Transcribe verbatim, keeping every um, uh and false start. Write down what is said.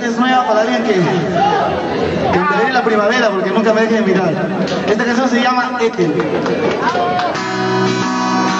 es nueva para alguien que, que me dé la primavera porque nunca me dejen de mirar. Esta canción se llama Ethel.